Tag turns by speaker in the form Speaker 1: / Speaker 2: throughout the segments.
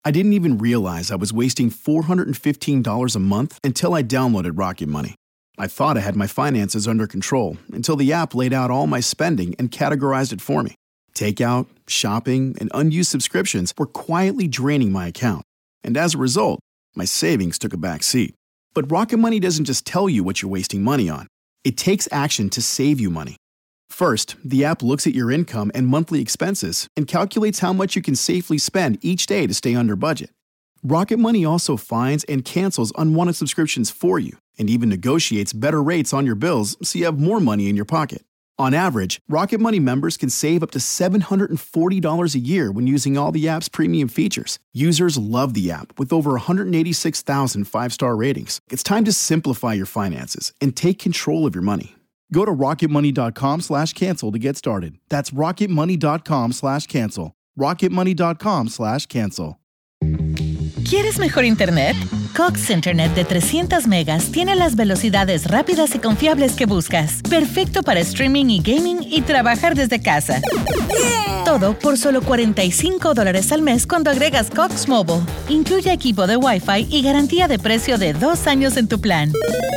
Speaker 1: I didn't even realize I was wasting $415 a month until I downloaded Rocket Money. I thought I had my finances under control until the app laid out all my spending and categorized it for me. Takeout, shopping, and unused subscriptions were quietly draining my account. And as a result, my savings took a back seat. But Rocket Money doesn't just tell you what you're wasting money on. It takes action to save you money. First, the app looks at your income and monthly expenses and calculates how much you can safely spend each day to stay under budget. Rocket Money also finds and cancels unwanted subscriptions for you and even negotiates better rates on your bills so you have more money in your pocket. On average, Rocket Money members can save up to $740 a year when using all the app's premium features. Users love the app with over 186,000 five-star ratings. It's time to simplify your finances and take control of your money. Go to rocketmoney.com/cancel to get started. That's rocketmoney.com/cancel. rocketmoney.com/cancel.
Speaker 2: ¿Quieres mejor internet? Cox Internet de 300 megas tiene las velocidades rápidas y confiables que buscas. Perfecto para streaming y gaming y trabajar desde casa. Todo por solo $45 al mes cuando agregas Cox Mobile. Incluye equipo de Wi-Fi y garantía de precio de 2 años en tu plan.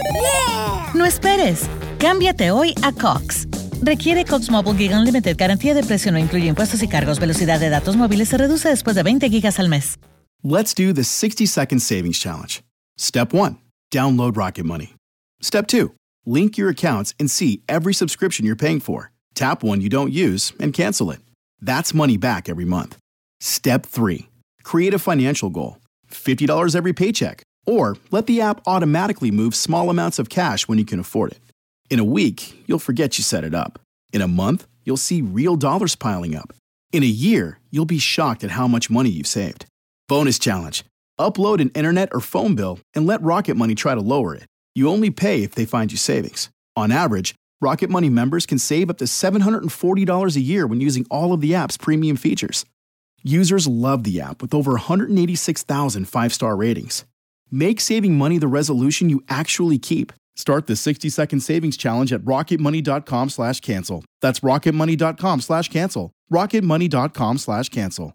Speaker 2: No esperes. Cámbiate hoy a Cox. Requiere Cox Mobile Gig Unlimited. Garantía de precio no incluye impuestos y cargos. Velocidad de datos móviles se reduce después de 20 gigas al mes.
Speaker 1: Let's do the 60-second savings challenge. Step 1. Download Rocket Money. Step 2. Link your accounts and see every subscription you're paying for. Tap one you don't use and cancel it. That's money back every month. Step 3. Create a financial goal. $50 every paycheck. Or let the app automatically move small amounts of cash when you can afford it. In a week, you'll forget you set it up. In a month, you'll see real dollars piling up. In a year, you'll be shocked at how much money you've saved. Bonus challenge. Upload an internet or phone bill and let Rocket Money try to lower it. You only pay if they find you savings. On average, Rocket Money members can save up to $740 a year when using all of the app's premium features. Users love the app with over 186,000 five-star ratings. Make saving money the resolution you actually keep. Start the 60-second savings challenge at rocketmoney.com/cancel. That's rocketmoney.com/cancel. rocketmoney.com/cancel.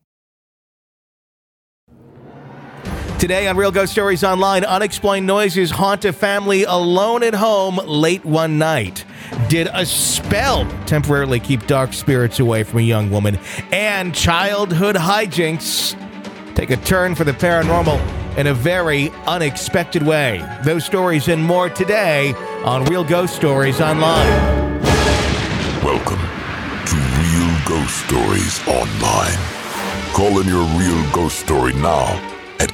Speaker 3: Today on Real Ghost Stories Online, unexplained noises haunt a family alone at home late one night. Did a spell temporarily keep dark spirits away from a young woman? And childhood hijinks take a turn for the paranormal in a very unexpected way. Those stories and more today on Real Ghost Stories Online.
Speaker 4: Welcome to Real Ghost Stories Online. Call in your real ghost story now at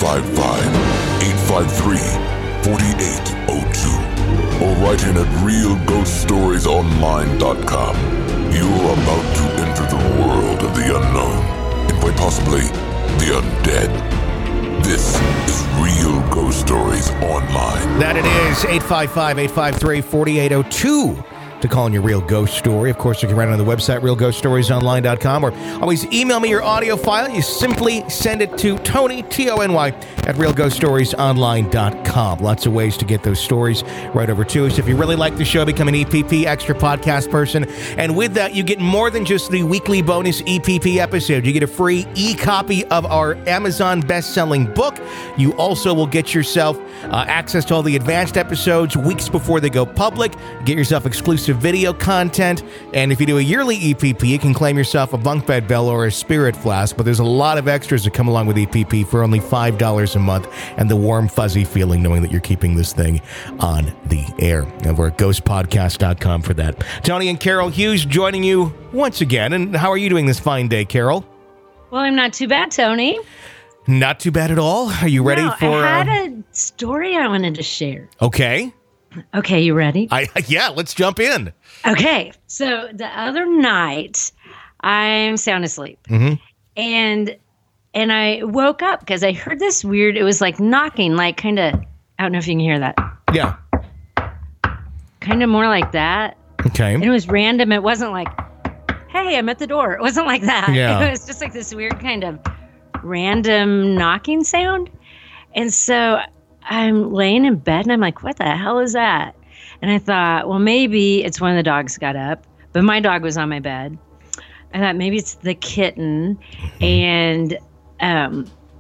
Speaker 4: 855-853-4802 or write in at realghoststoriesonline.com. You're about to enter the world of the unknown and quite possibly the undead. This is Real Ghost Stories Online.
Speaker 3: That it is, 855-853-4802 to call in your real ghost story. Of course, you can write it on the website, realghoststoriesonline.com, or always email me your audio file. You simply send it to Tony, Tony, at realghoststoriesonline.com. Lots of ways to get those stories right over to us. If you really like the show, become an EPP extra podcast person. And with that, you get more than just the weekly bonus EPP episode. You get a free e-copy of our Amazon best-selling book. You also will get yourself access to all the advanced episodes weeks before they go public. Get yourself exclusive video content, and if you do a yearly EPP, you can claim yourself a bunk bed bell or a spirit flask, but there's a lot of extras that come along with EPP for only $5 a month, and the warm, fuzzy feeling knowing that you're keeping this thing on the air. Over at ghostpodcast.com for that. Tony and Carol Hughes joining you once again, and how are you doing this fine day, Carol?
Speaker 5: Well, I'm not too bad, Tony.
Speaker 3: Not too bad at all. Are you ready for...
Speaker 5: I had a story I wanted to share.
Speaker 3: Okay.
Speaker 5: Okay, you ready?
Speaker 3: Yeah, let's jump in.
Speaker 5: Okay, so the other night, I'm sound asleep.
Speaker 3: Mm-hmm.
Speaker 5: And I woke up because I heard this weird, it was like knocking, like kind of, I don't know if you can hear that.
Speaker 3: Yeah.
Speaker 5: Kind of more like that.
Speaker 3: Okay.
Speaker 5: And it was random. It wasn't like, hey, I'm at the door. It wasn't like that.
Speaker 3: Yeah.
Speaker 5: It was just like this weird kind of random knocking sound. And so I'm laying in bed and I'm like, what the hell is that? And I thought, well, maybe it's one of the dogs got up, but my dog was on my bed. I thought maybe it's the kitten. And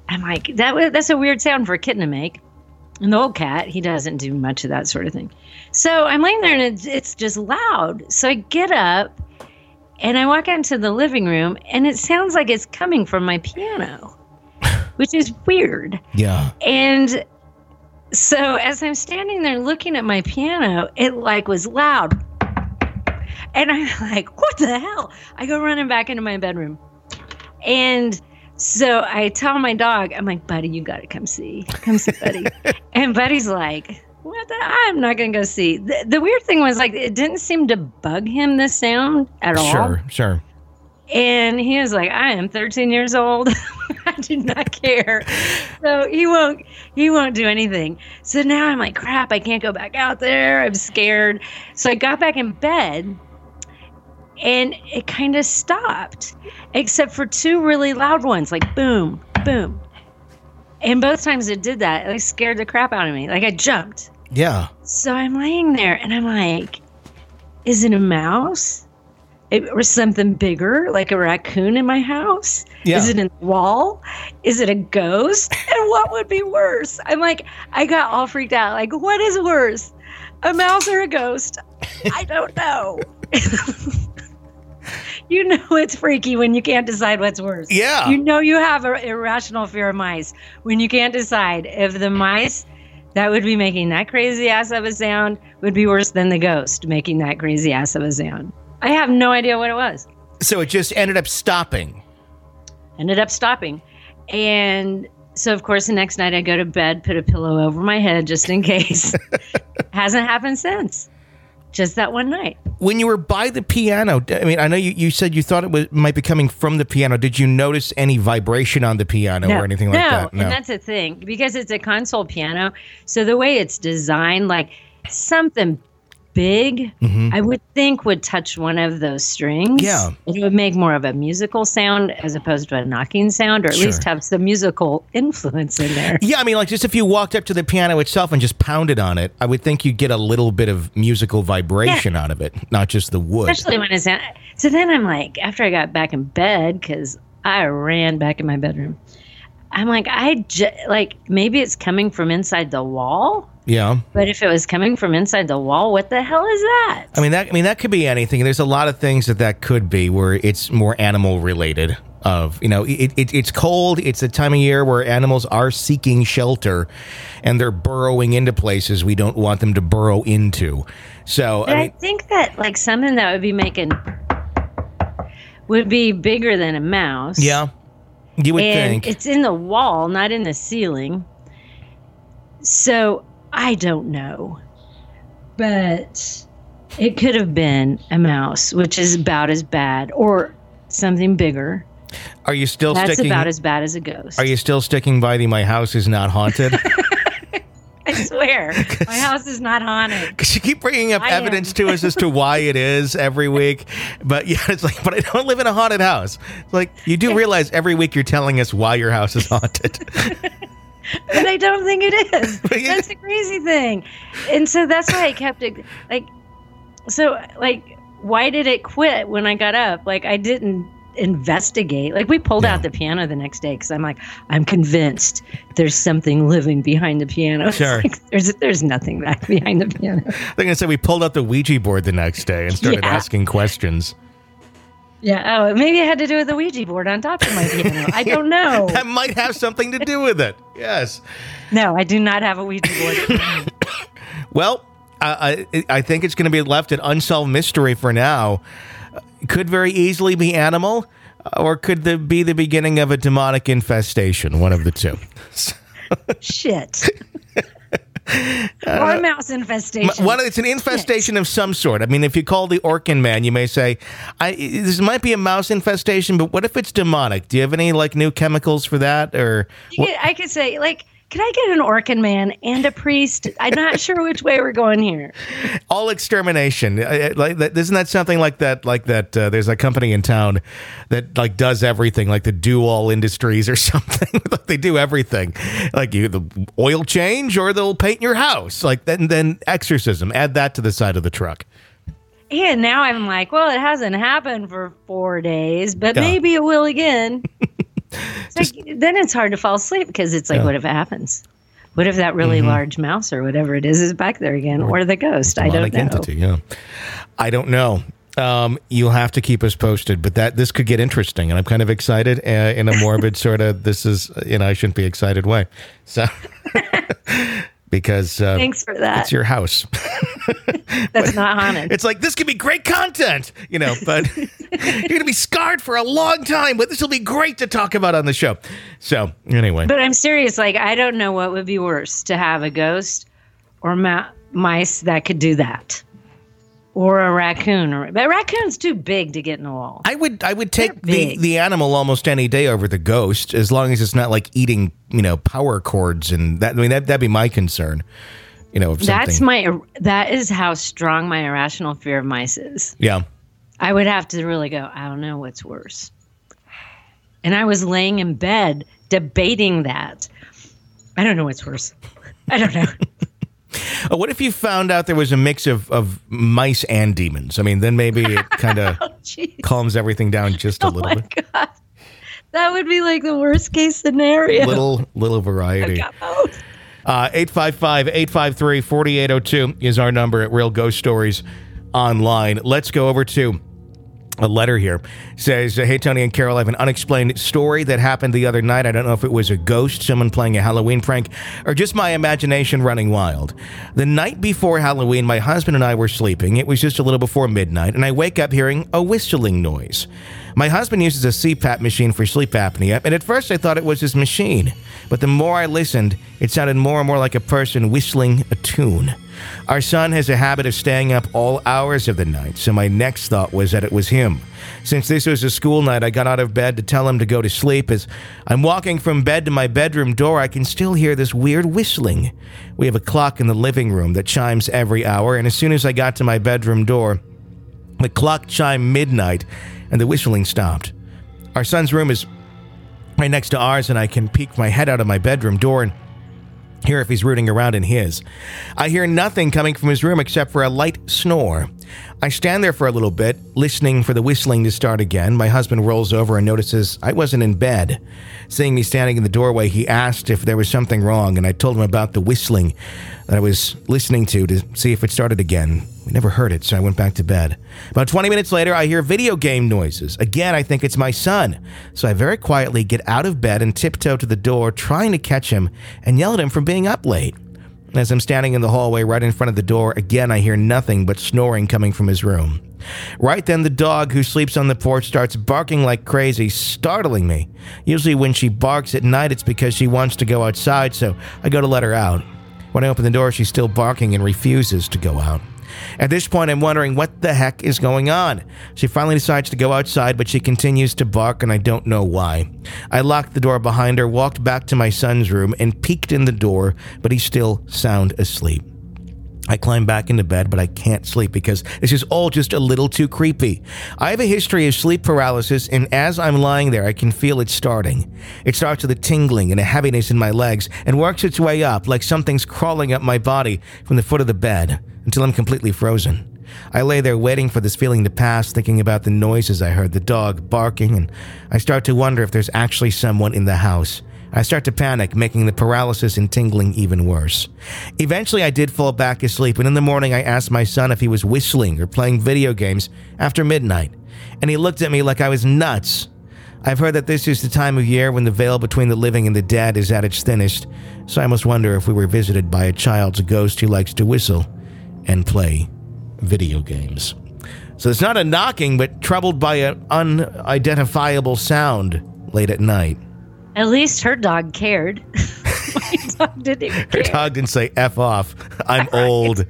Speaker 5: I'm like, that's a weird sound for a kitten to make. And the old cat, he doesn't do much of that sort of thing. So I'm laying there and it's just loud. So I get up and I walk out into the living room and it sounds like it's coming from my piano, which is weird.
Speaker 3: Yeah.
Speaker 5: And so as I'm standing there looking at my piano, it like was loud. And I'm like, what the hell? I go running back into my bedroom. And so I tell my dog, I'm like, Buddy, you got to come see Buddy. And Buddy's like, I'm not going to go see. The weird thing was, like, it didn't seem to bug him, this sound at all.
Speaker 3: Sure.
Speaker 5: And he was like, I am 13 years old. I do not care. So he won't do anything. So now I'm like, crap, I can't go back out there. I'm scared. So I got back in bed. And it kind of stopped, except for two really loud ones, like boom, boom. And both times it did that, it scared the crap out of me. Like I jumped.
Speaker 3: Yeah.
Speaker 5: So I'm laying there and I'm like, is it a mouse? Or something bigger, like a raccoon in my house?
Speaker 3: Yeah.
Speaker 5: Is it in the wall? Is it a ghost? And what would be worse? I'm like, I got all freaked out. Like, what is worse? A mouse or a ghost? I don't know. You know it's freaky when you can't decide what's worse.
Speaker 3: Yeah.
Speaker 5: You know you have an irrational fear of mice when you can't decide if the mice that would be making that crazy ass of a sound would be worse than the ghost making that crazy ass of a sound. I have no idea what it was.
Speaker 3: So it just ended up stopping.
Speaker 5: And so, of course, the next night I go to bed, put a pillow over my head just in case. Hasn't happened since. Just that one night.
Speaker 3: When you were by the piano, I mean, I know you said you thought it might be coming from the piano. Did you notice any vibration on the piano or anything like that?
Speaker 5: No, and that's the thing. Because it's a console piano, so the way it's designed, like something big, I would think would touch one of those strings.
Speaker 3: Yeah.
Speaker 5: It would make more of a musical sound as opposed to a knocking sound, or at least have some musical influence in there.
Speaker 3: Yeah, I mean, like just if you walked up to the piano itself and just pounded on it, I would think you'd get a little bit of musical vibration out of it, not just the wood.
Speaker 5: Especially when it's... So then I'm like, after I got back in bed, because I ran back in my bedroom, I'm like, maybe it's coming from inside the wall.
Speaker 3: Yeah.
Speaker 5: But if it was coming from inside the wall, what the hell is that?
Speaker 3: I mean, that could be anything. There's a lot of things that could be where it's more animal related. It's cold. It's a time of year where animals are seeking shelter, and they're burrowing into places we don't want them to burrow into. So
Speaker 5: I think that like something that would be would be bigger than a mouse.
Speaker 3: Yeah, you would think.
Speaker 5: It's in the wall, not in the ceiling. So I don't know, but it could have been a mouse, which is about as bad, or something bigger.
Speaker 3: Are you still
Speaker 5: That's
Speaker 3: sticking?
Speaker 5: about as bad as a ghost.
Speaker 3: Are you still sticking by the "my house is not haunted"?
Speaker 5: I swear, my house is not haunted.
Speaker 3: Because you keep bringing up evidence to us as to why it is every week, but yeah, it's like, but I don't live in a haunted house. It's like you do realize every week you're telling us why your house is haunted.
Speaker 5: But I don't think it is. That's the crazy thing. And so that's why I kept it, why did it quit when I got up? Like, I didn't investigate. Like, we pulled out the piano the next day because I'm like, I'm convinced there's something living behind the piano.
Speaker 3: Sure.
Speaker 5: Like, there's nothing back behind the piano.
Speaker 3: I think I said we pulled out the Ouija board the next day and started asking questions.
Speaker 5: Yeah. Oh, maybe it had to do with the Ouija board on top of my piano. I don't know.
Speaker 3: That might have something to do with it. Yes.
Speaker 5: No, I do not have a Ouija board.
Speaker 3: Well, I think it's going to be left an unsolved mystery for now. Could very easily be animal, or could be the beginning of a demonic infestation? One of the two.
Speaker 5: Shit. Or a mouse infestation.
Speaker 3: It's an infestation of some sort. I mean, if you call the Orkin Man, you may say, this might be a mouse infestation, but what if it's demonic? Do you have any, new chemicals for that? Or
Speaker 5: I could say, can I get an Orkin Man and a priest? I'm not sure which way we're going here.
Speaker 3: All extermination. Isn't that something like that? There's a company in town that does everything, like the Do All Industries or something. They do everything, like the oil change, or they'll paint your house. Then exorcism. Add that to the side of the truck.
Speaker 5: And now I'm like, well, it hasn't happened for 4 days, but maybe it will again. Then it's hard to fall asleep because it's like, what if it happens? What if that really large mouse or whatever it is back there again, or the ghost? I don't know.
Speaker 3: Entity, yeah. I don't know. You'll have to keep us posted, but this could get interesting, and I'm kind of excited in a morbid sort of, this is, I shouldn't be excited way. So, because
Speaker 5: thanks for that.
Speaker 3: It's your house.
Speaker 5: That's not haunted.
Speaker 3: It's like, this could be great content, but you're going to be scarred for a long time, but this will be great to talk about on the show. So, anyway.
Speaker 5: But I'm serious. Like, I don't know what would be worse, to have a ghost or mice that could do that. Or a raccoon. But a raccoon's too big to get in the wall.
Speaker 3: I would take the animal almost any day over the ghost, as long as it's not like eating, power cords and that. I mean, that'd be my concern. If that is how strong my irrational fear of mice is. Yeah.
Speaker 5: I would have to really go, I don't know what's worse. And I was laying in bed debating that. I don't know what's worse. I don't know.
Speaker 3: What if you found out there was a mix of mice and demons? I mean, then maybe it kind of calms everything down just a little bit.
Speaker 5: God. That would be like the worst case scenario.
Speaker 3: Little variety. 855-853-4802 is our number at Real Ghost Stories Online. Let's go over to a letter here. It says, hey, Tony and Carol, I have an unexplained story that happened the other night. I don't know if it was a ghost, someone playing a Halloween prank, or just my imagination running wild. The night before Halloween, my husband and I were sleeping. It was just a little before midnight, and I wake up hearing a whistling noise. My husband uses a CPAP machine for sleep apnea, and at first I thought it was his machine. But the more I listened, it sounded more and more like a person whistling a tune. Our son has a habit of staying up all hours of the night, so my next thought was that it was him. Since this was a school night, I got out of bed to tell him to go to sleep. As I'm walking from bed to my bedroom door, I can still hear this weird whistling. We have a clock in the living room that chimes every hour, and as soon as I got to my bedroom door, the clock chimed midnight, and the whistling stopped. Our son's room is right next to ours, and I can peek my head out of my bedroom door and hear if he's rooting around in his. I hear nothing coming from his room except for a light snore. I stand there for a little bit, listening for the whistling to start again. My husband rolls over and notices I wasn't in bed. Seeing me standing in the doorway, he asked if there was something wrong, and I told him about the whistling that I was listening to see if it started again. We never heard it, so I went back to bed. About 20 minutes later, I hear video game noises. Again, I think it's my son. So I very quietly get out of bed and tiptoe to the door, trying to catch him and yell at him for being up late. As I'm standing in the hallway right in front of the door, again I hear nothing but snoring coming from his room. Right then, the dog who sleeps on the porch starts barking like crazy, startling me. Usually when she barks at night, it's because she wants to go outside, so I go to let her out. When I open the door, she's still barking and refuses to go out. At this point, I'm wondering what the heck is going on. She finally decides to go outside, but she continues to bark, and I don't know why. I locked the door behind her, walked back to my son's room, and peeked in the door, but he's still sound asleep. I climb back into bed, but I can't sleep because this is all just a little too creepy. I have a history of sleep paralysis, and as I'm lying there, I can feel it starting. It starts with a tingling and a heaviness in my legs and works its way up like something's crawling up my body from the foot of the bed until I'm completely frozen. I lay there waiting for this feeling to pass, thinking about the noises I heard, the dog barking, and I start to wonder if there's actually someone in the house. I start to panic, making the paralysis and tingling even worse. Eventually, I did fall back asleep, and in the morning, I asked my son if he was whistling or playing video games after midnight, and he looked at me like I was nuts. I've heard that this is the time of year when the veil between the living and the dead is at its thinnest, so I must wonder if we were visited by a child's ghost who likes to whistle and play video games. So it's not a knocking, but troubled by an unidentifiable sound late at night.
Speaker 5: At least her dog cared. My dog didn't even care.
Speaker 3: Her dog didn't say F off. I'm old.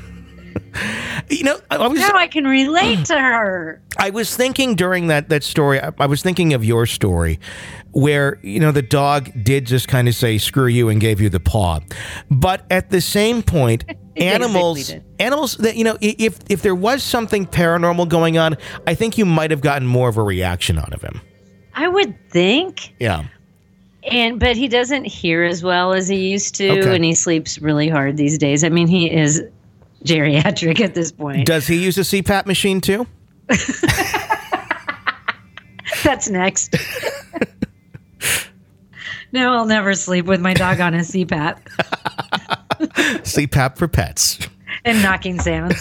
Speaker 3: Now
Speaker 5: I can relate to her.
Speaker 3: I was thinking during that story, I was thinking of your story where, the dog did just kind of say, screw you, and gave you the paw. But at the same point, animals that, if there was something paranormal going on, I think you might have gotten more of a reaction out of him.
Speaker 5: I would think.
Speaker 3: Yeah.
Speaker 5: But he doesn't hear as well as he used to, and he sleeps really hard these days. I mean, he is geriatric at this point.
Speaker 3: Does he use a CPAP machine too?
Speaker 5: That's next. Now I'll never sleep with my dog on a CPAP.
Speaker 3: CPAP for pets.
Speaker 5: And knocking sounds.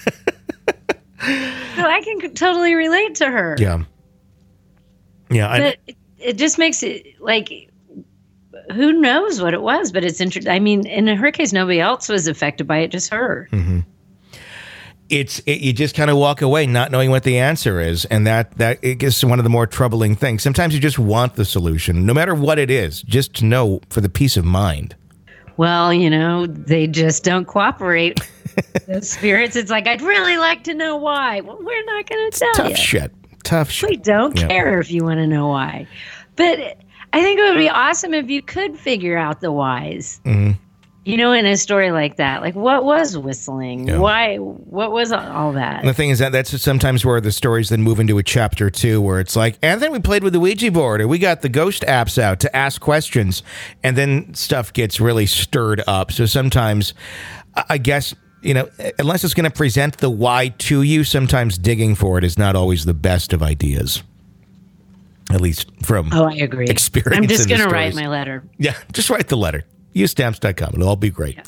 Speaker 5: So I can totally relate to her.
Speaker 3: Yeah. Yeah.
Speaker 5: But it just makes it like, who knows what it was, but it's interesting. I mean, in her case, nobody else was affected by it, just her.
Speaker 3: Mm-hmm. You just kind of walk away not knowing what the answer is. And that it is one of the more troubling things. Sometimes you just want the solution, no matter what it is, just to know for the peace of mind.
Speaker 5: Well, they just don't cooperate. The spirits, it's like, I'd really like to know why. Well, we're not going to tell you.
Speaker 3: Tough shit.
Speaker 5: We don't care if you want to know why. But I think it would be awesome if you could figure out the whys. Mm-hmm. In a story like that, like what was whistling?
Speaker 3: Yeah.
Speaker 5: Why? What was all that?
Speaker 3: And the thing is that's sometimes where the stories then move into a chapter 2, where it's like, and then we played with the Ouija board, or we got the ghost apps out to ask questions, and then stuff gets really stirred up. So sometimes, I guess, unless it's going to present the why to you, sometimes digging for it is not always the best of ideas. At least from
Speaker 5: I agree.
Speaker 3: Experience.
Speaker 5: I'm just going to write my letter.
Speaker 3: Yeah, just write the letter. Use stamps.com. It'll all be great.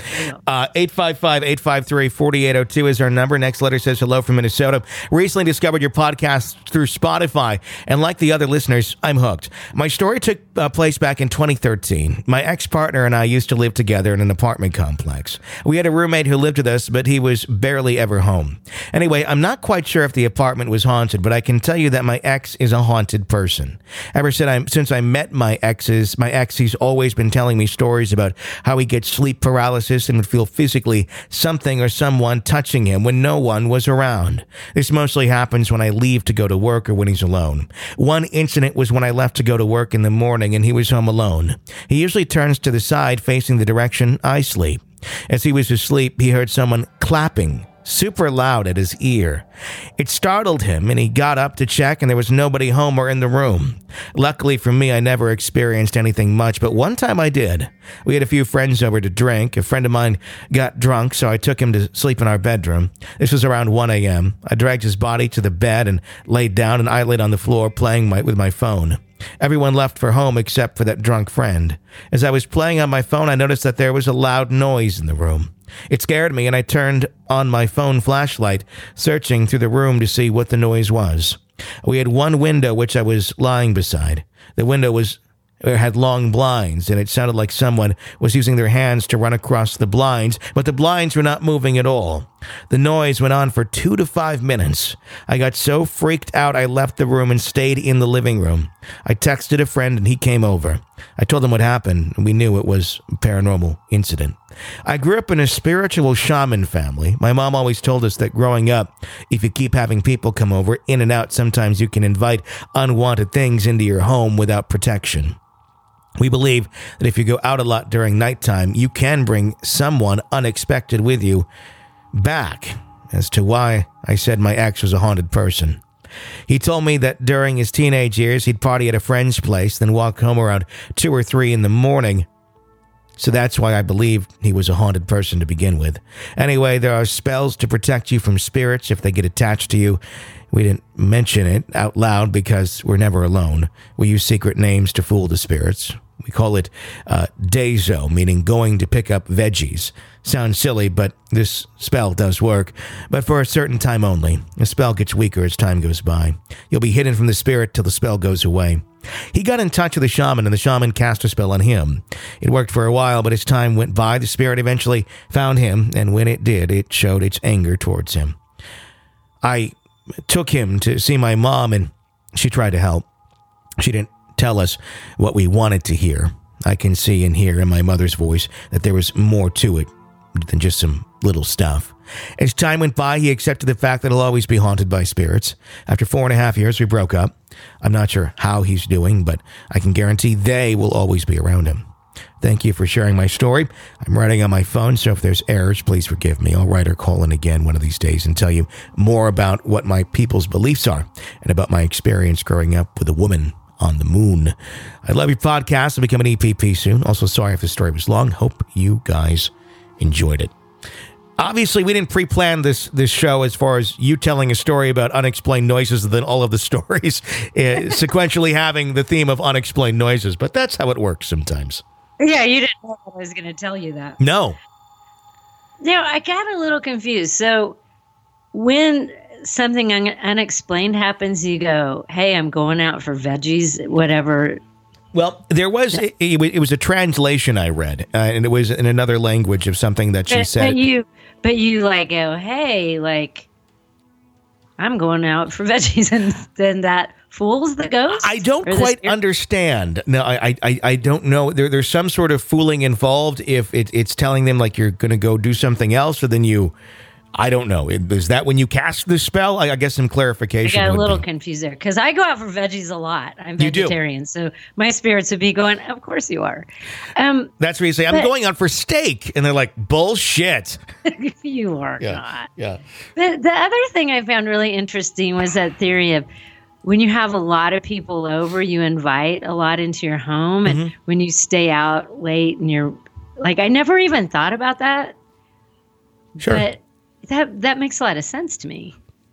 Speaker 3: 855-853-4802 is our number. Next letter says, hello from Minnesota. Recently discovered your podcast through Spotify, and like the other listeners, I'm hooked. My story took place back in 2013. My ex-partner and I used to live together in an apartment complex. We had a roommate who lived with us, but he was barely ever home. Anyway, I'm not quite sure if the apartment was haunted, but I can tell you that my ex is a haunted person. Ever since I met my ex, he's always been telling me stories about how he gets sleep paralysis and would feel physically something or someone touching him when no one was around. This mostly happens when I leave to go to work or when he's alone. One incident was when I left to go to work in the morning and he was home alone. He usually turns to the side facing the direction I sleep. As he was asleep, he heard someone clapping super loud at his ear. It startled him, and he got up to check, and there was nobody home or in the room. Luckily for me, I never experienced anything much, but one time I did. We had a few friends over to drink. A friend of mine got drunk, so I took him to sleep in our bedroom. This was around 1 a.m. I dragged his body to the bed and laid down, and I laid on the floor playing with my phone. Everyone left for home except for that drunk friend. As I was playing on my phone, I noticed that there was a loud noise in the room. It scared me, and I turned on my phone flashlight, searching through the room to see what the noise was. We had one window which I was lying beside. The window had long blinds, and it sounded like someone was using their hands to run across the blinds, but the blinds were not moving at all. The noise went on for 2 to 5 minutes. I got so freaked out I left the room and stayed in the living room. I texted a friend and he came over. I told him what happened, and we knew it was a paranormal incident. I grew up in a spiritual shaman family. My mom always told us that growing up, if you keep having people come over in and out, sometimes you can invite unwanted things into your home without protection. We believe that if you go out a lot during nighttime, you can bring someone unexpected with you back. As to why I said my ex was a haunted person. He told me that during his teenage years, he'd party at a friend's place, then walk home around 2 or 3 in the morning. So that's why I believed he was a haunted person to begin with. Anyway, there are spells to protect you from spirits if they get attached to you. We didn't mention it out loud because we're never alone. We use secret names to fool the spirits. We call it Dezo, meaning going to pick up veggies. Sounds silly, but this spell does work, but for a certain time only. The spell gets weaker as time goes by. You'll be hidden from the spirit till the spell goes away. He got in touch with the shaman, and the shaman cast a spell on him. It worked for a while, but as time went by, the spirit eventually found him, and when it did, it showed its anger towards him. I took him to see my mom, and she tried to help. She didn't tell us what we wanted to hear. I can see and hear in my mother's voice that there was more to it than just some little stuff. As time went by, he accepted the fact that he'll always be haunted by spirits. After 4.5 years, we broke up. I'm not sure how he's doing, but I can guarantee they will always be around him. Thank you for sharing my story. I'm writing on my phone, so if there's errors, please forgive me. I'll write or call in again one of these days and tell you more about what my people's beliefs are and about my experience growing up with a woman on the moon. I love your podcast. I'll become an EPP soon. Also, sorry if the story was long. Hope you guys enjoyed it. Obviously, we didn't pre-plan this show as far as you telling a story about unexplained noises and then all of the stories sequentially having the theme of unexplained noises. But that's how it works sometimes.
Speaker 5: Yeah, you didn't know I was going to tell you that.
Speaker 3: No.
Speaker 5: No, I got a little confused. So when something unexplained happens, you go, hey, I'm going out for veggies, whatever.
Speaker 3: Well, there was it was a translation I read, and it was in another language of something that she said.
Speaker 5: But you like go, hey, like, I'm going out for veggies, and then that fools the ghost?
Speaker 3: I don't quite understand. No, I don't know. There's some sort of fooling involved if it's telling them like you're going to go do something else, or then I don't know. Is that when you cast the spell? I guess some clarification.
Speaker 5: I got a little confused there because I go out for veggies a lot. I'm vegetarian, so my spirits would be going, of course you are.
Speaker 3: That's where you say, I'm going out for steak. And they're like, bullshit.
Speaker 5: You are not.
Speaker 3: Yeah.
Speaker 5: The other thing I found really interesting was that theory of when you have a lot of people over, you invite a lot into your home. And when you stay out late and you're like, I never even thought about that.
Speaker 3: Sure.
Speaker 5: But that makes a lot of sense to me.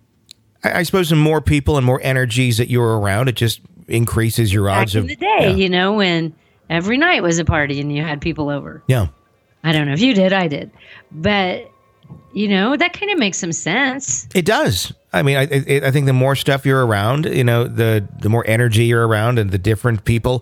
Speaker 3: I suppose the more people and more energies that you're around, it just increases your odds
Speaker 5: Back in the day, when every night was a party and you had people over.
Speaker 3: Yeah.
Speaker 5: I don't know if you did, I did. But, that kind of makes some sense.
Speaker 3: It does. I mean, I think the more stuff you're around, the more energy you're around and the different people,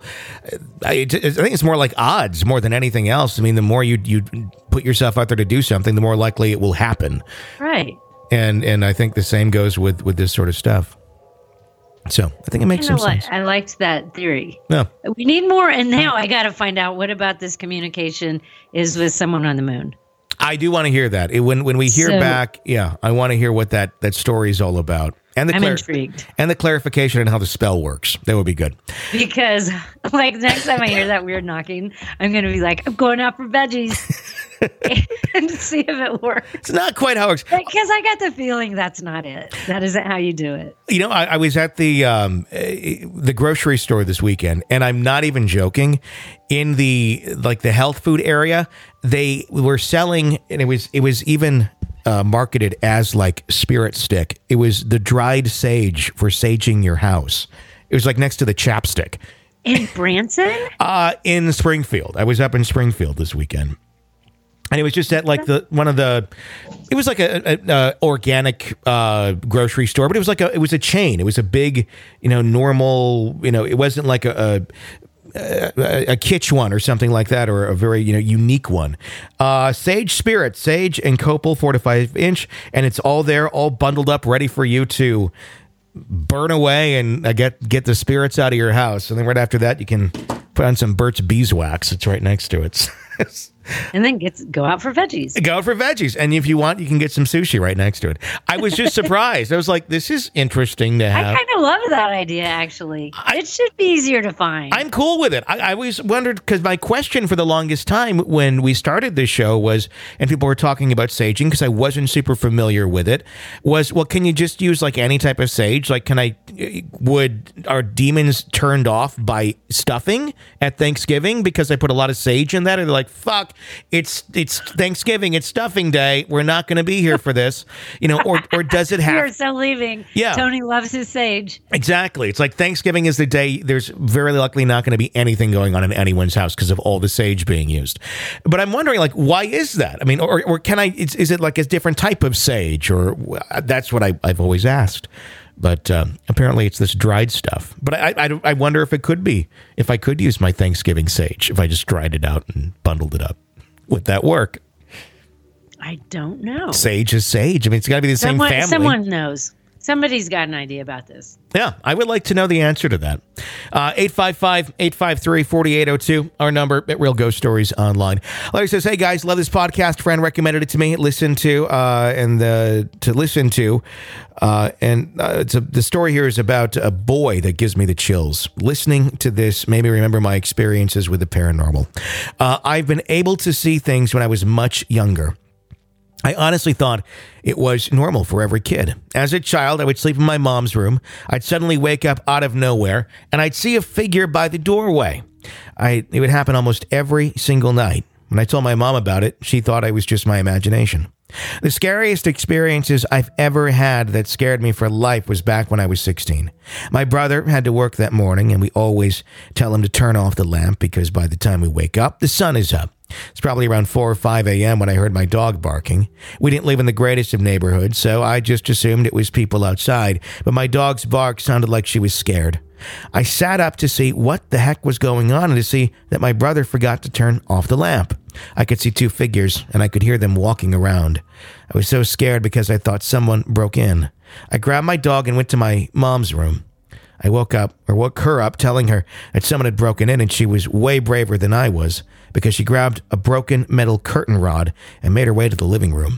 Speaker 3: I think it's more like odds more than anything else. I mean, the more you put yourself out there to do something, the more likely it will happen.
Speaker 5: Right.
Speaker 3: And I think the same goes with this sort of stuff. So I think it makes some sense.
Speaker 5: I liked that theory.
Speaker 3: Yeah.
Speaker 5: We need more. And now I got to find out what about this communication is with someone on the moon.
Speaker 3: I do want to hear that. When we hear back, I want to hear what that story is all about. And I'm
Speaker 5: intrigued.
Speaker 3: And the clarification on how the spell works. That would be good.
Speaker 5: Because, next time I hear that weird knocking, I'm going to be like, I'm going out for veggies. And see if it works.
Speaker 3: It's not quite how it works.
Speaker 5: Because I got the feeling that's not it. That isn't how you do it.
Speaker 3: I was at the grocery store this weekend, and I'm not even joking. In the health food area, they were selling, and it was even marketed as like spirit stick. It was the dried sage for saging your house. It was like next to the chapstick.
Speaker 5: In Branson?
Speaker 3: In Springfield. I was up in Springfield this weekend. And it was just at like it was like a organic grocery store, but it was a chain. It was a big, normal, it wasn't like a kitsch one or something like that, or a very, unique one. Sage Spirit, sage and copal 4 to 5 inch. And it's all there, all bundled up, ready for you to burn away and get the spirits out of your house. And then right after that, you can put on some Burt's Beeswax. It's right next to it.
Speaker 5: And then go out for veggies.
Speaker 3: Go out for veggies. And if you want, you can get some sushi right next to it. I was just surprised. I was like, this is interesting to have.
Speaker 5: I kind of love that idea, actually. It should be easier to find.
Speaker 3: I'm cool with it. I always wondered, because my question for the longest time when we started this show was, and people were talking about saging, because I wasn't super familiar with it, was, well, can you just use like any type of sage? Like, are demons turned off by stuffing at Thanksgiving because I put a lot of sage in that? And they're like, fuck, it's Thanksgiving, it's stuffing day, we're not going to be here for this, or does it have...
Speaker 5: You're so leaving.
Speaker 3: Yeah.
Speaker 5: Tony loves his sage.
Speaker 3: Exactly. It's like Thanksgiving is the day there's very likely not going to be anything going on in anyone's house because of all the sage being used. But I'm wondering, like, why is that? I mean, or can is it like a different type of sage? Or that's what I've always asked. But apparently it's this dried stuff. But I wonder if it could be, if I could use my Thanksgiving sage, if I just dried it out and bundled it up. Would that work?
Speaker 5: I don't know.
Speaker 3: Sage is sage. I mean, it's got to be the same family.
Speaker 5: Someone knows. Somebody's got an idea about this.
Speaker 3: Yeah, I would like to know the answer to that. 855-853-4802, our number at Real Ghost Stories Online. Larry says, hey guys, love this podcast. Friend recommended it to me. The story here is about a boy that gives me the chills. Listening to this made me remember my experiences with the paranormal. I've been able to see things when I was much younger. I honestly thought it was normal for every kid. As a child, I would sleep in my mom's room. I'd suddenly wake up out of nowhere, and I'd see a figure by the doorway. It would happen almost every single night. When I told my mom about it, she thought I was just my imagination. The scariest experiences I've ever had that scared me for life was back when I was 16. My brother had to work that morning, and we always tell him to turn off the lamp because by the time we wake up, the sun is up. It's probably around 4 or 5 a.m. when I heard my dog barking. We didn't live in the greatest of neighborhoods, so I just assumed it was people outside, but my dog's bark sounded like she was scared. I sat up to see what the heck was going on and to see that my brother forgot to turn off the lamp. I could see 2 figures, and I could hear them walking around. I was so scared because I thought someone broke in. I grabbed my dog and went to my mom's room. I woke her up telling her that someone had broken in, and she was way braver than I was because she grabbed a broken metal curtain rod and made her way to the living room.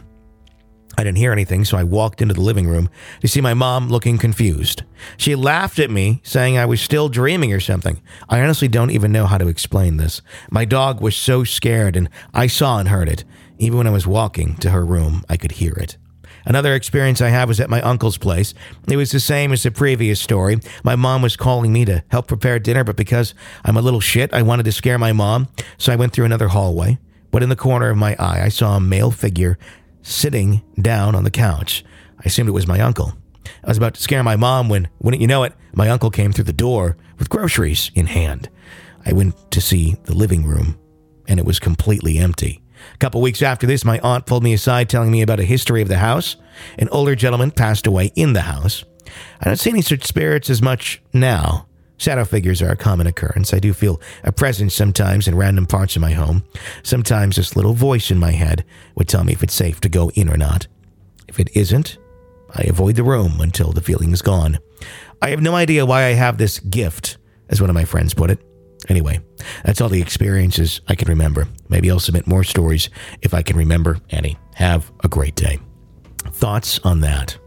Speaker 3: I didn't hear anything, so I walked into the living room to see my mom looking confused. She laughed at me, saying I was still dreaming or something. I honestly don't even know how to explain this. My dog was so scared, and I saw and heard it. Even when I was walking to her room, I could hear it. Another experience I had was at my uncle's place. It was the same as the previous story. My mom was calling me to help prepare dinner, but because I'm a little shit, I wanted to scare my mom, so I went through another hallway. But in the corner of my eye, I saw a male figure sitting down on the couch. I assumed it was my uncle. I was about to scare my mom when, wouldn't you know it, my uncle came through the door with groceries in hand. I went to see the living room, and it was completely empty. A couple weeks after this, my aunt pulled me aside telling me about a history of the house. An older gentleman passed away in the house. I don't see any such spirits as much now. Shadow figures are a common occurrence. I do feel a presence sometimes in random parts of my home. Sometimes this little voice in my head would tell me if it's safe to go in or not. If it isn't, I avoid the room until the feeling is gone. I have no idea why I have this gift, as one of my friends put it. Anyway, that's all the experiences I can remember. Maybe I'll submit more stories if I can remember any. Have a great day. Thoughts on that?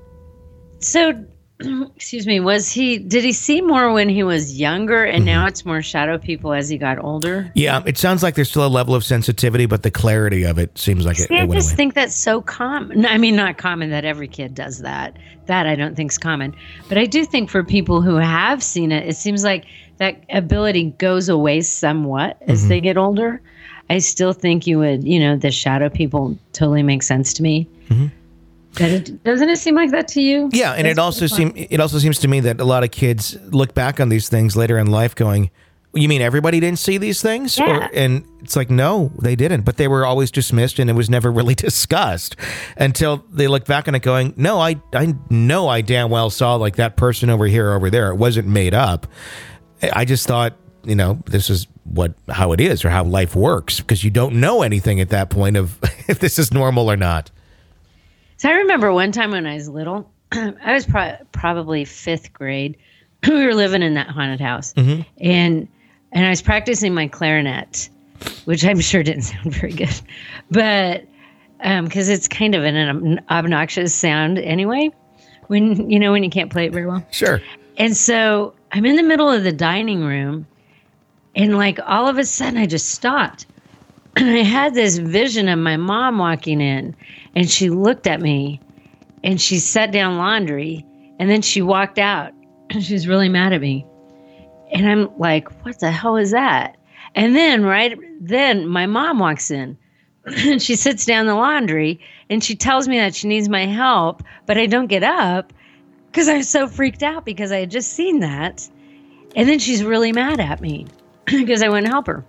Speaker 5: So, excuse me, did he see more when he was younger and now it's more shadow people as he got older?
Speaker 3: Yeah, it sounds like there's still a level of sensitivity, but the clarity of it seems like it went away. I just
Speaker 5: think that's so common. I mean, not common that every kid does that. That I don't think is common. But I do think for people who have seen it, it seems like that ability goes away somewhat as they get older. I still think you would, the shadow people totally make sense to me. Doesn't it seem like that to you?
Speaker 3: Yeah, and it also seems to me that a lot of kids look back on these things later in life going, you mean everybody didn't see these things?
Speaker 5: Yeah.
Speaker 3: And it's like, no, they didn't. But they were always dismissed and it was never really discussed until they look back on it going, no, I know I damn well saw like that person over here, over there. It wasn't made up. I just thought, this is how it is or how life works because you don't know anything at that point of if this is normal or not.
Speaker 5: So I remember one time when I was little, I was probably 5th grade. We were living in that haunted house, and I was practicing my clarinet, which I'm sure didn't sound very good, but because it's kind of an obnoxious sound anyway, when you can't play it very well.
Speaker 3: Sure.
Speaker 5: And so I'm in the middle of the dining room, and like all of a sudden I just stopped. And I had this vision of my mom walking in, and she looked at me, and she set down laundry, and then she walked out, and she was really mad at me. And I'm like, what the hell is that? And then right then my mom walks in, and she sits down the laundry, and she tells me that she needs my help, but I don't get up because I was so freaked out because I had just seen that. And then she's really mad at me because I wouldn't help her.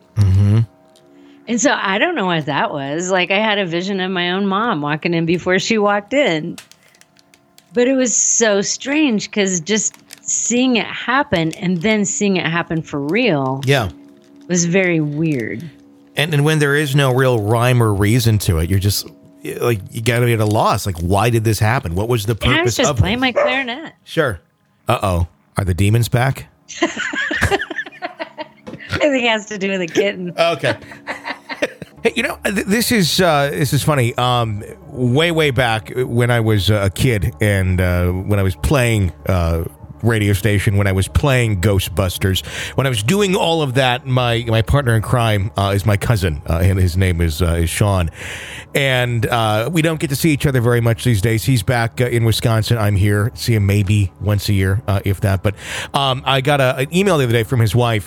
Speaker 5: And so I don't know what that was. Like I had a vision of my own mom walking in before she walked in. But it was so strange because just seeing it happen and then seeing it happen for real was very weird.
Speaker 3: And when there is no real rhyme or reason to it, you're just like, you got to be at a loss. Like, why did this happen? What was the purpose of it?
Speaker 5: I was just playing my clarinet.
Speaker 3: Sure. Uh-oh. Are the demons back?
Speaker 5: I think it has to do with a kitten.
Speaker 3: Okay. Hey, this is funny. Way back when I was a kid and when I was playing radio station, when I was playing Ghostbusters, when I was doing all of that, my partner in crime is my cousin, and his name is Sean. And we don't get to see each other very much these days. He's back in Wisconsin. I'm here. See him maybe once a year, if that. But I got an email the other day from his wife.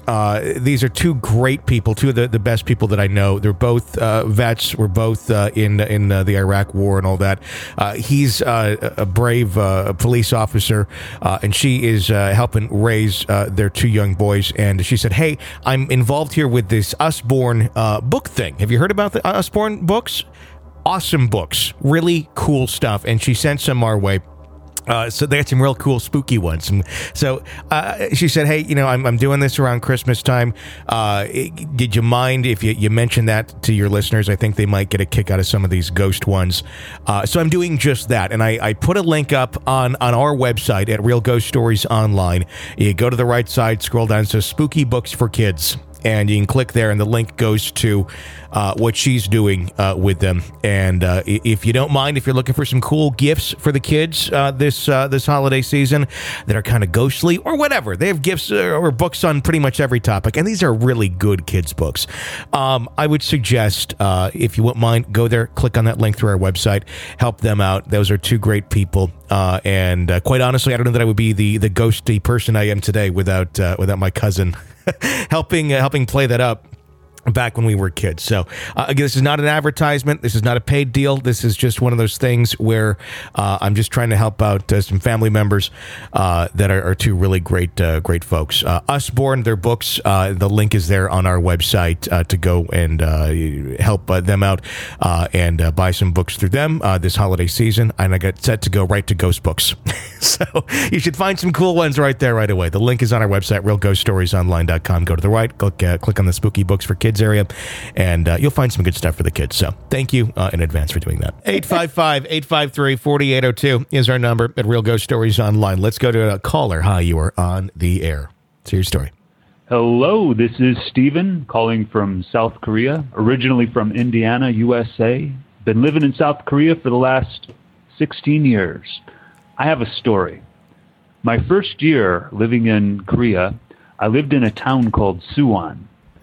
Speaker 3: These are two great people, two of the best people that I know. They're both vets. We're both in the Iraq War and all that. He's a brave police officer, and she is helping raise their two young boys. And she said, "Hey, I'm involved here with this Usborne book thing. Have you heard about the Usborne books? Awesome books, really cool stuff." And she sent some our way. So they had some real cool, spooky ones. And so she said, "Hey, I'm doing this around Christmas time. Did you mind if you mention that to your listeners? I think they might get a kick out of some of these ghost ones." So I'm doing just that. And I put a link up on our website at Real Ghost Stories Online. You go to the right side, scroll down, it says Spooky Books for Kids. And you can click there, and the link goes to what she's doing with them. And if you don't mind, if you're looking for some cool gifts for the kids this holiday season that are kind of ghostly or whatever, they have gifts or books on pretty much every topic, and these are really good kids' books. I would suggest, if you wouldn't mind, go there, click on that link through our website, help them out. Those are two great people. And quite honestly, I don't know that I would be the ghosty person I am today without my cousin helping play that up back when we were kids. So again, this is not an advertisement. This is not a paid deal. This is just one of those things where I'm just trying to help out some family members that are two really great folks. Usborne, their books, the link is there on our website to go and help them out and buy some books through them this holiday season. And I got set to go right to Ghost Books. So you should find some cool ones right there right away. The link is on our website, realghoststoriesonline.com. Go to the right, click on the Spooky Books for Kids area, and you'll find some good stuff for the kids. So thank you in advance for doing that. 855-853-4802 is our number at Real Ghost Stories Online. Let's go to a caller. Hi, you are on the air. It's your story.
Speaker 6: Hello, this is Steven calling from South Korea, originally from Indiana, USA. Been living in South Korea for the last 16 years. I have a story. My first year living in Korea, I lived in a town called Suwon.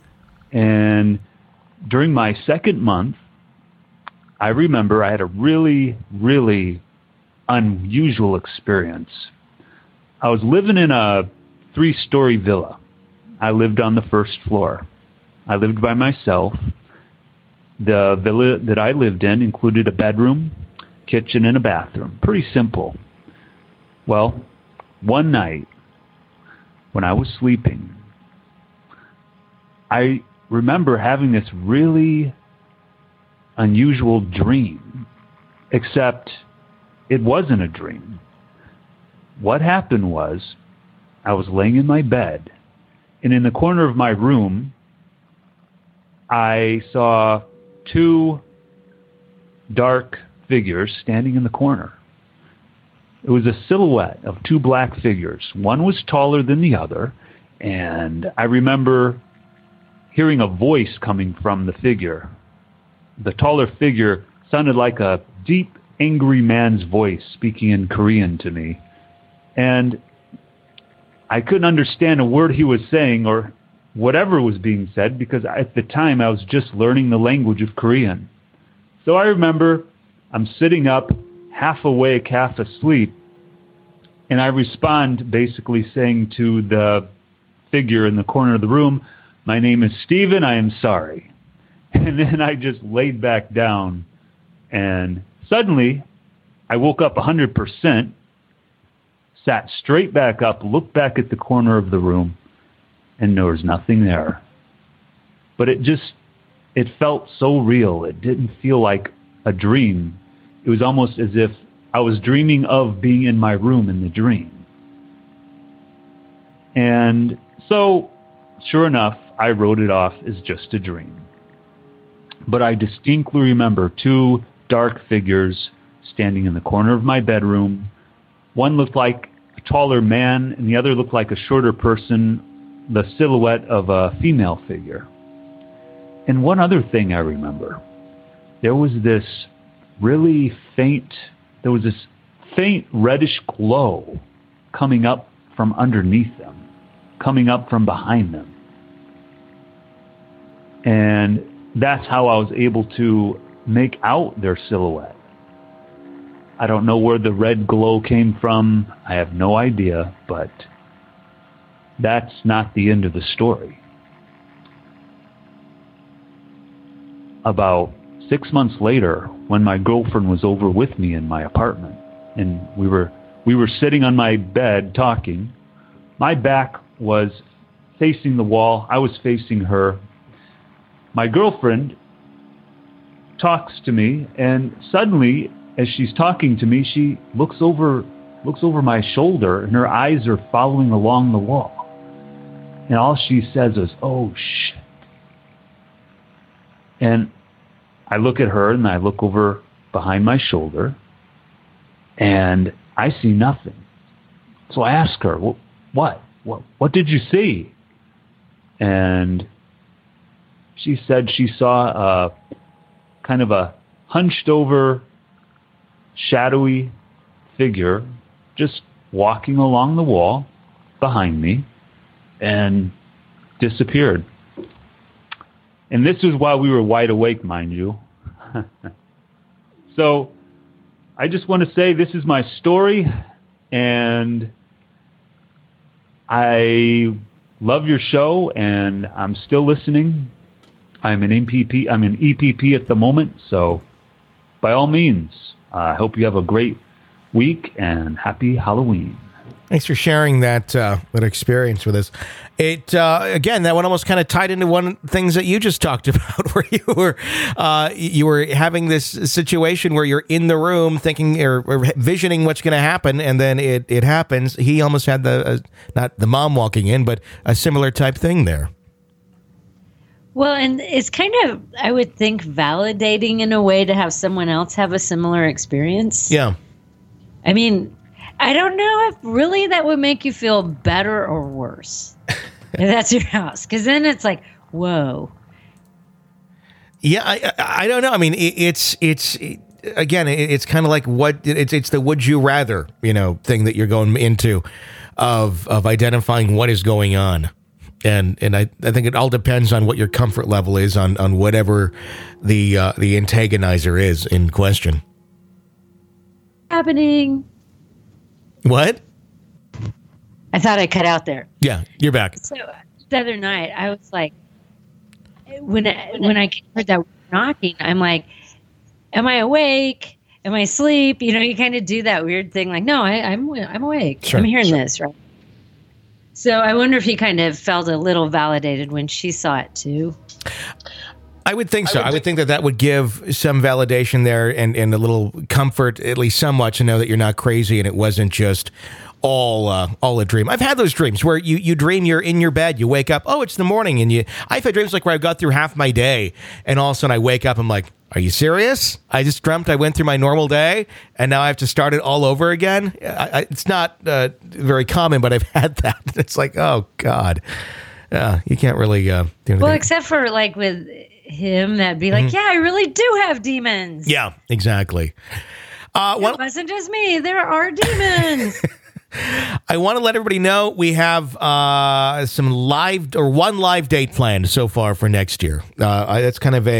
Speaker 6: And during my second month, I remember I had a really, really unusual experience. I was living in a 3-story villa. I lived on the first floor. I lived by myself. The villa that I lived in included a bedroom, kitchen, and a bathroom. Pretty simple. Well, one night when I was sleeping, I remember having this really unusual dream, except it wasn't a dream. What happened was I was laying in my bed, and in the corner of my room, I saw 2 dark figures standing in the corner. It was a silhouette of 2 black figures. One was taller than the other, and I remember hearing a voice coming from the figure. The taller figure sounded like a deep, angry man's voice speaking in Korean to me. And I couldn't understand a word he was saying or whatever was being said because at the time I was just learning the language of Korean. So I remember I'm sitting up, half awake, half asleep, and I respond basically saying to the figure in the corner of the room, "My name is Steven, I am sorry." And then I just laid back down, and suddenly I woke up 100%, sat straight back up, looked back at the corner of the room, and there was nothing there. But it felt so real. It didn't feel like a dream. It was almost as if I was dreaming of being in my room in the dream. And so, sure enough, I wrote it off as just a dream. But I distinctly remember 2 dark figures standing in the corner of my bedroom. One looked like a taller man, and the other looked like a shorter person, the silhouette of a female figure. And one other thing I remember, there was this faint reddish glow coming up from underneath them, coming up from behind them. And that's how I was able to make out their silhouette. I don't know where the red glow came from. I have no idea, but that's not the end of the story. About 6 months later, when my girlfriend was over with me in my apartment, and we were sitting on my bed talking, my back was facing the wall. I was facing her. My girlfriend talks to me, and suddenly, as she's talking to me, she looks over my shoulder, and her eyes are following along the wall. And all she says is, "Oh, shit." And I look at her, and I look over behind my shoulder, and I see nothing. So I ask her, what did you see? And she said she saw kind of a hunched over, shadowy figure just walking along the wall behind me and disappeared. And this is while we were wide awake, mind you. So I just want to say this is my story, and I love your show, and I'm still listening. I'm an EPP at the moment, so by all means, I hope you have a great week and happy Halloween.
Speaker 3: Thanks for sharing that experience with us. It again, that one almost kind of tied into one of the things that you just talked about, where you were having this situation where you're in the room thinking or visioning what's going to happen, and then it happens. He almost had not the mom walking in, but a similar type thing there.
Speaker 5: Well, and it's kind of, I would think, validating in a way to have someone else have a similar experience.
Speaker 3: Yeah.
Speaker 5: I mean, I don't know if really that would make you feel better or worse if that's your house. Because then it's like, whoa.
Speaker 3: Yeah, I don't know. I mean, it's again, it's kind of like it's the would you rather, thing that you're going into of identifying what is going on. And I think it all depends on what your comfort level is on whatever the antagonizer is in question.
Speaker 5: Happening.
Speaker 3: What?
Speaker 5: I thought I cut out there.
Speaker 3: Yeah, you're back.
Speaker 5: So the other night, I was like, when I heard that knocking, I'm like, am I awake? Am I asleep? You kind of do that weird thing, like, no, I'm awake.
Speaker 3: Sure,
Speaker 5: I'm hearing this, right? So I wonder if he kind of felt a little validated when she saw it too.
Speaker 3: I would think so. I would think that would give some validation there and a little comfort, at least somewhat, to know that you're not crazy and it wasn't just all a dream. I've had those dreams where you dream you're in your bed, you wake up, oh, it's the morning, and I've had dreams like where I got through half my day, and all of a sudden I wake up, I'm like, are you serious? I just dreamt I went through my normal day, and now I have to start it all over again? It's not very common, but I've had that. It's like, oh, God. You can't really do anything.
Speaker 5: Well, except for like with him, that'd be like, yeah, I really do have demons.
Speaker 3: Yeah, exactly.
Speaker 5: It wasn't just me. There are demons.
Speaker 3: I want to let everybody know we have one live date planned so far for next year. That's kind of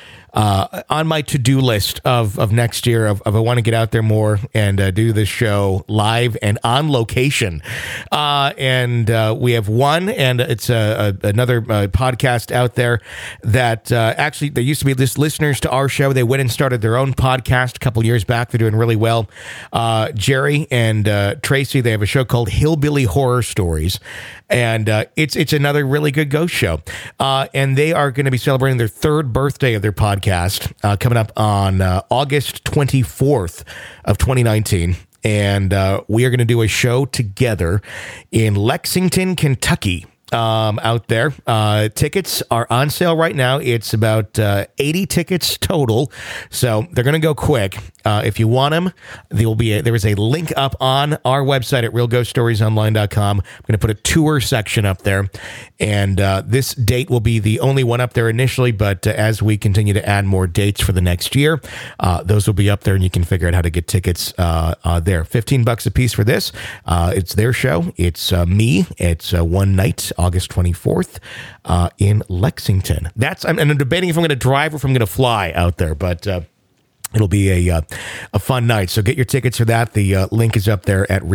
Speaker 3: on my to-do list of next year of I want to get out there more and do this show live and on location. And we have one, and it's another podcast out there that actually, there used to be listeners to our show. They went and started their own podcast a couple years back. They're doing really well. Jerry and Tracy, they have a show called Hillbilly Horror Stories. And it's another really good ghost show. And they are going to be celebrating their third birthday of their podcast coming up on August 24th of 2019. And we are going to do a show together in Lexington, Kentucky. Out there. Tickets are on sale right now. It's about 80 tickets total, so they're going to go quick. If you want them, there is a link up on our website at realghoststoriesonline.com. I'm going to put a tour section up there, and this date will be the only one up there initially, but as we continue to add more dates for the next year, those will be up there, and you can figure out how to get tickets there. $15 a piece for this. It's their show. It's me. It's one night, August 24th in Lexington. I'm debating if I'm going to drive or if I'm going to fly out there, but It'll be a fun night. So get your tickets for that. The link is up there at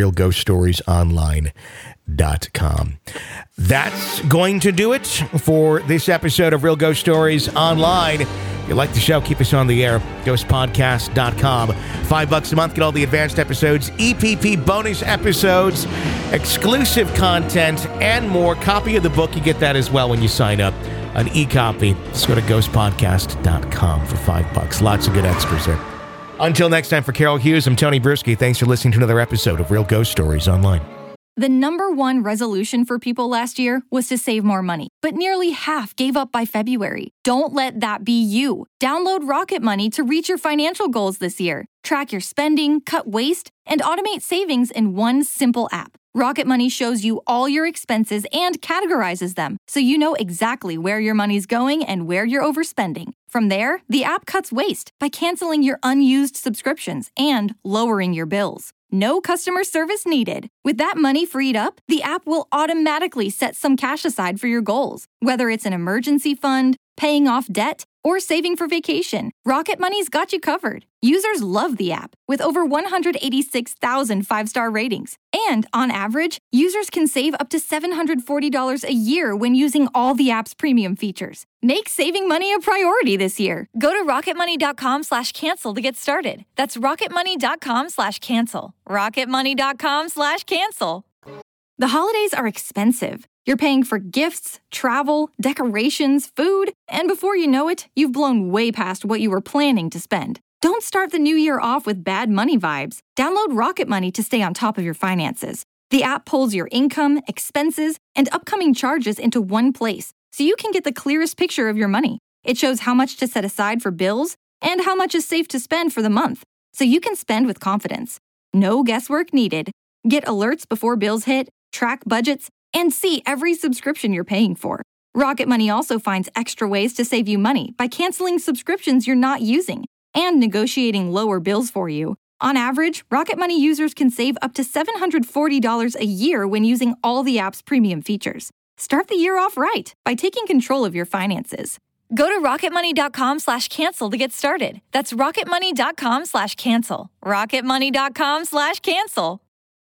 Speaker 3: realghoststoriesonline.com. That's going to do it for this episode of Real Ghost Stories Online. If you like the show, keep us on the air. Ghostpodcast.com. $5 a month. Get all the advanced episodes, EPP bonus episodes, exclusive content, and more. Copy of the book. You get that as well when you sign up. An e-copy. Just go to ghostpodcast.com for $5. Lots of good extras there. Until next time, for Carol Hughes, I'm Tony Bruschi. Thanks for listening to another episode of Real Ghost Stories Online.
Speaker 7: The number one resolution for people last year was to save more money, but nearly half gave up by February. Don't let that be you. Download Rocket Money to reach your financial goals this year. Track your spending, cut waste, and automate savings in one simple app. Rocket Money shows you all your expenses and categorizes them, so you know exactly where your money's going and where you're overspending. From there, the app cuts waste by canceling your unused subscriptions and lowering your bills. No customer service needed. With that money freed up, the app will automatically set some cash aside for your goals, whether it's an emergency fund, paying off debt, or saving for vacation. Rocket Money's got you covered. Users love the app, with over 186,000 five-star ratings. And on average, users can save up to $740 a year when using all the app's premium features. Make saving money a priority this year. Go to rocketmoney.com/cancel to get started. That's rocketmoney.com/cancel. rocketmoney.com/cancel. The holidays are expensive. You're paying for gifts, travel, decorations, food, and before you know it, you've blown way past what you were planning to spend. Don't start the new year off with bad money vibes. Download Rocket Money to stay on top of your finances. The app pulls your income, expenses, and upcoming charges into one place, so you can get the clearest picture of your money. It shows how much to set aside for bills and how much is safe to spend for the month, so you can spend with confidence. No guesswork needed. Get alerts before bills hit, track budgets, and see every subscription you're paying for. Rocket Money also finds extra ways to save you money by canceling subscriptions you're not using and negotiating lower bills for you. On average, Rocket Money users can save up to $740 a year when using all the app's premium features. Start the year off right by taking control of your finances. Go to rocketmoney.com/cancel to get started. That's rocketmoney.com/cancel. rocketmoney.com/cancel.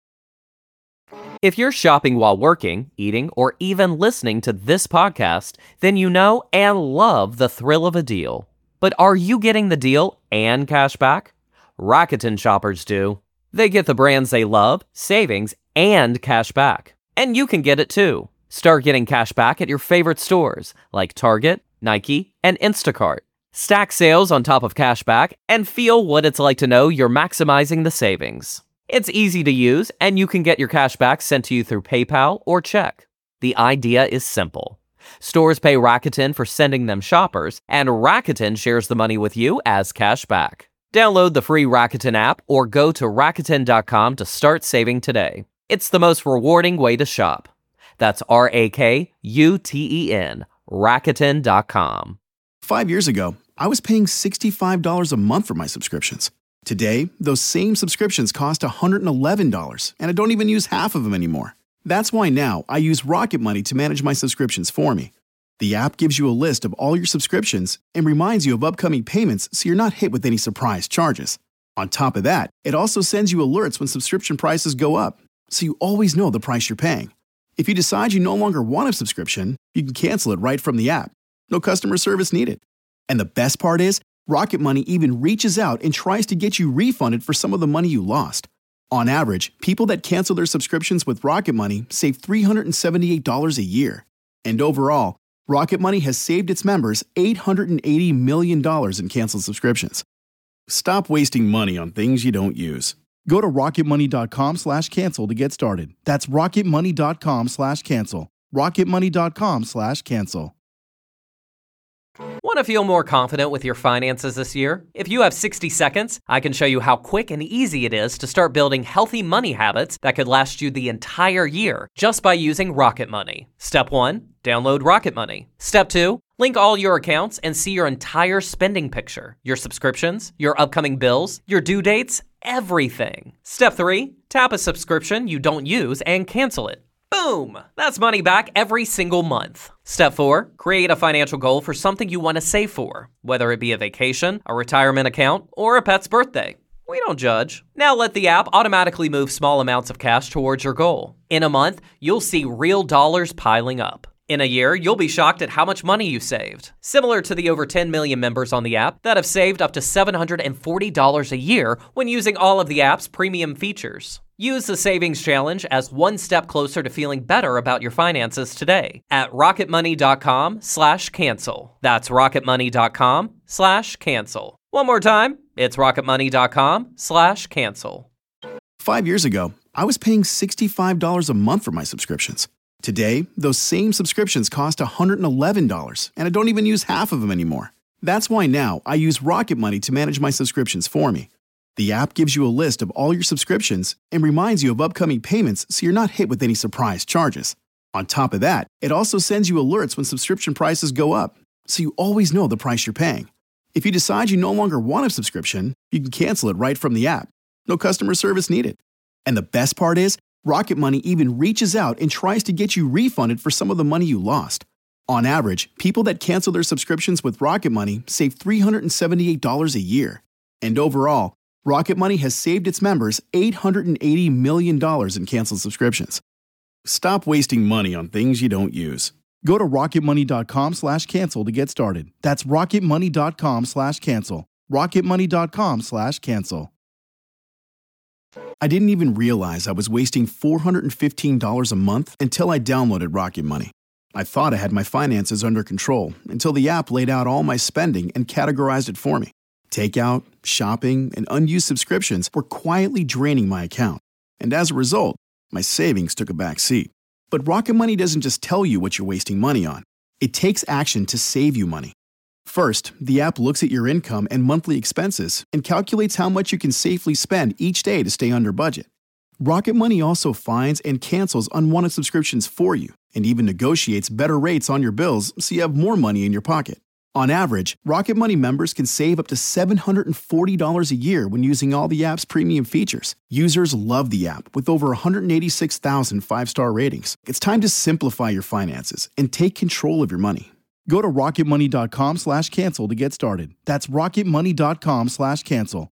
Speaker 8: If you're shopping while working, eating, or even listening to this podcast, then you know and love the thrill of a deal. But are you getting the deal and cash back? Rakuten shoppers do. They get the brands they love, savings, and cash back. And you can get it too. Start getting cash back at your favorite stores like Target, Nike, and Instacart. Stack sales on top of cash back and feel what it's like to know you're maximizing the savings. It's easy to use, and you can get your cash back sent to you through PayPal or check. The idea is simple. Stores pay Rakuten for sending them shoppers, and Rakuten shares the money with you as cash back. Download the free Rakuten app or go to Rakuten.com to start saving today. It's the most rewarding way to shop. That's RAKUTEN, Rakuten.com.
Speaker 1: 5 years ago, I was paying $65 a month for my subscriptions. Today, those same subscriptions cost $111, and I don't even use half of them anymore. That's why now I use Rocket Money to manage my subscriptions for me. The app gives you a list of all your subscriptions and reminds you of upcoming payments so you're not hit with any surprise charges. On top of that, it also sends you alerts when subscription prices go up, so you always know the price you're paying. If you decide you no longer want a subscription, you can cancel it right from the app. No customer service needed. And the best part is, Rocket Money even reaches out and tries to get you refunded for some of the money you lost. On average, people that cancel their subscriptions with Rocket Money save $378 a year. And overall, Rocket Money has saved its members $880 million in canceled subscriptions. Stop wasting money on things you don't use. Go to rocketmoney.com/cancel to get started. That's rocketmoney.com/cancel. rocketmoney.com/cancel.
Speaker 8: Want to feel more confident with your finances this year? If you have 60 seconds, I can show you how quick and easy it is to start building healthy money habits that could last you the entire year just by using Rocket Money. Step 1, download Rocket Money. Step 2, link all your accounts and see your entire spending picture, your subscriptions, your upcoming bills, your due dates, everything. Step 3, tap a subscription you don't use and cancel it. Boom! That's money back every single month. Step 4, create a financial goal for something you want to save for, whether it be a vacation, a retirement account, or a pet's birthday. We don't judge. Now let the app automatically move small amounts of cash towards your goal. In a month, you'll see real dollars piling up. In a year, you'll be shocked at how much money you saved. Similar to the over 10 million members on the app that have saved up to $740 a year when using all of the app's premium features. Use the Savings Challenge as one step closer to feeling better about your finances today at rocketmoney.com/cancel. That's rocketmoney.com/cancel. One more time, it's rocketmoney.com/cancel.
Speaker 1: 5 years ago, I was paying $65 a month for my subscriptions. Today, those same subscriptions cost $111, and I don't even use half of them anymore. That's why now I use Rocket Money to manage my subscriptions for me. The app gives you a list of all your subscriptions and reminds you of upcoming payments so you're not hit with any surprise charges. On top of that, it also sends you alerts when subscription prices go up, so you always know the price you're paying. If you decide you no longer want a subscription, you can cancel it right from the app. No customer service needed. And the best part is, Rocket Money even reaches out and tries to get you refunded for some of the money you lost. On average, people that cancel their subscriptions with Rocket Money save $378 a year. And overall, Rocket Money has saved its members $880 million in canceled subscriptions. Stop wasting money on things you don't use. Go to rocketmoney.com/cancel to get started. That's rocketmoney.com/cancel. rocketmoney.com/cancel. I didn't even realize I was wasting $415 a month until I downloaded Rocket Money. I thought I had my finances under control until the app laid out all my spending and categorized it for me. Takeout, shopping, and unused subscriptions were quietly draining my account. And as a result, my savings took a back seat. But Rocket Money doesn't just tell you what you're wasting money on. It takes action to save you money. First, the app looks at your income and monthly expenses and calculates how much you can safely spend each day to stay under budget. Rocket Money also finds and cancels unwanted subscriptions for you and even negotiates better rates on your bills so you have more money in your pocket. On average, Rocket Money members can save up to $740 a year when using all the app's premium features. Users love the app with over 186,000 five-star ratings. It's time to simplify your finances and take control of your money. Go to rocketmoney.com/cancel to get started. That's rocketmoney.com/cancel.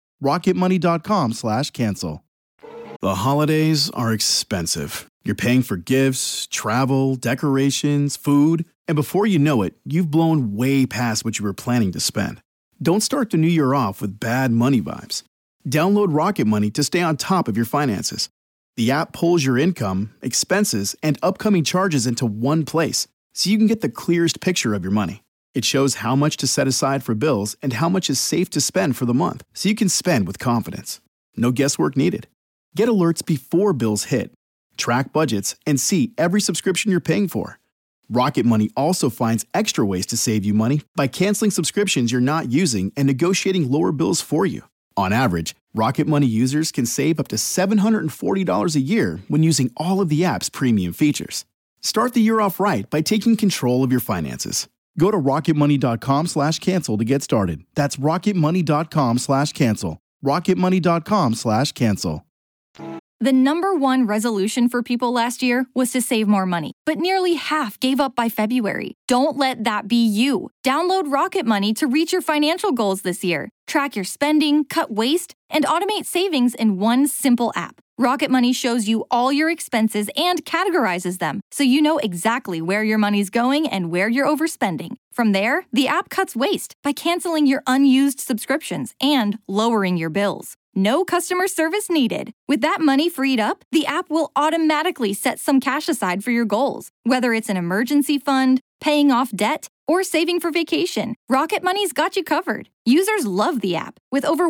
Speaker 1: rocketmoney.com/cancel. The holidays are expensive. You're paying for gifts, travel, decorations, food, and before you know it, you've blown way past what you were planning to spend. Don't start the new year off with bad money vibes. Download Rocket Money to stay on top of your finances. The app pulls your income, expenses, and upcoming charges into one place, so you can get the clearest picture of your money. It shows how much to set aside for bills and how much is safe to spend for the month, so you can spend with confidence. No guesswork needed. Get alerts before bills hit. Track budgets and see every subscription you're paying for. Rocket Money also finds extra ways to save you money by canceling subscriptions you're not using and negotiating lower bills for you. On average, Rocket Money users can save up to $740 a year when using all of the app's premium features. Start the year off right by taking control of your finances. Go to rocketmoney.com/cancel to get started. That's rocketmoney.com/cancel. rocketmoney.com/cancel.
Speaker 7: The number one resolution for people last year was to save more money, but nearly half gave up by February. Don't let that be you. Download Rocket Money to reach your financial goals this year. Track your spending, cut waste, and automate savings in one simple app. Rocket Money shows you all your expenses and categorizes them, so you know exactly where your money's going and where you're overspending. From there, the app cuts waste by canceling your unused subscriptions and lowering your bills. No customer service needed. With that money freed up, the app will automatically set some cash aside for your goals. Whether it's an emergency fund, paying off debt, or saving for vacation, Rocket Money's got you covered. Users love the app, with over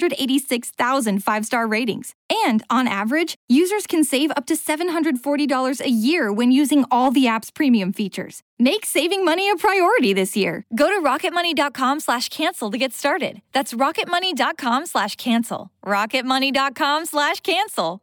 Speaker 7: 186,000 five-star ratings. And on average, users can save up to $740 a year when using all the app's premium features. Make saving money a priority this year. Go to rocketmoney.com/cancel to get started. That's rocketmoney.com/cancel. rocketmoney.com/cancel.